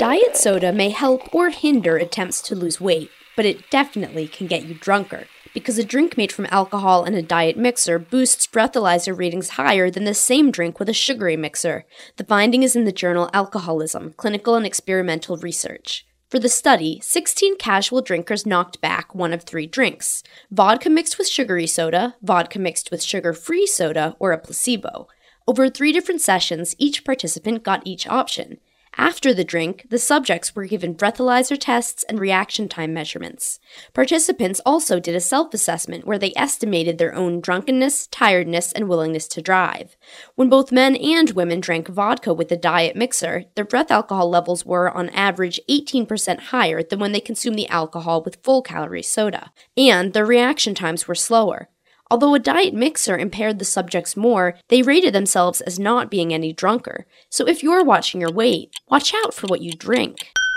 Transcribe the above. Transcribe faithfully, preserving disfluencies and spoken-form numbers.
Diet soda may help or hinder attempts to lose weight, but it definitely can get you drunker, because a drink made from alcohol and a diet mixer boosts breathalyzer readings higher than the same drink with a sugary mixer. The finding is in the journal Alcoholism, Clinical and Experimental Research. For the study, sixteen casual drinkers knocked back one of three drinks: vodka mixed with sugary soda, vodka mixed with sugar-free soda, or a placebo. Over three different sessions, each participant got each option. After the drink, the subjects were given breathalyzer tests and reaction time measurements. Participants also did a self-assessment where they estimated their own drunkenness, tiredness, and willingness to drive. When both men and women drank vodka with a diet mixer, their breath alcohol levels were, on average, eighteen percent higher than when they consumed the alcohol with full-calorie soda, and their reaction times were slower. Although a diet mixer impaired the subjects more, they rated themselves as not being any drunker. So if you're watching your weight, watch out for what you drink.